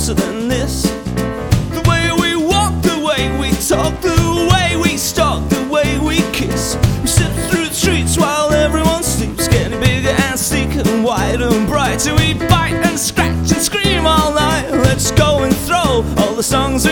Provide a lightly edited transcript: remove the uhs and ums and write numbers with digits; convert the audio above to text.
closer than this. The way we walk, the way we talk, the way we stalk, the way we kiss. We step through the streets while everyone sleeps, getting bigger and sleeker and wider and brighter. We bite and scratch and scream all night. Let's go and throw all the songs